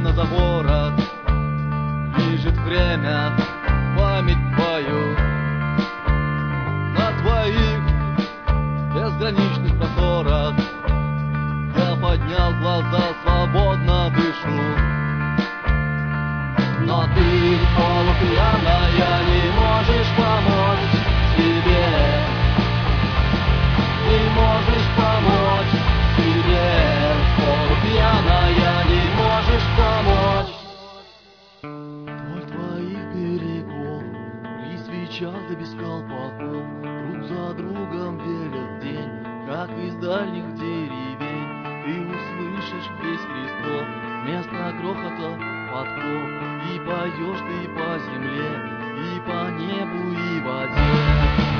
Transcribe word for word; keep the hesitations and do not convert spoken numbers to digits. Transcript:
Медленно за город движет время, память твою. На твоих безграничных просторах я поднял глаза, свободно дышу. Но ты, полупьяная, не можешь помочь себе. Не можешь помочь себе. Полупьяная, не можешь помочь. Вдоль твоих берегов присвечал да без колпаков, друг за другом велят день, как из дальних деревень. Ты услышишь весь Христов вместо грохота подков, и пойдешь ты по земле, и по небу, и воде.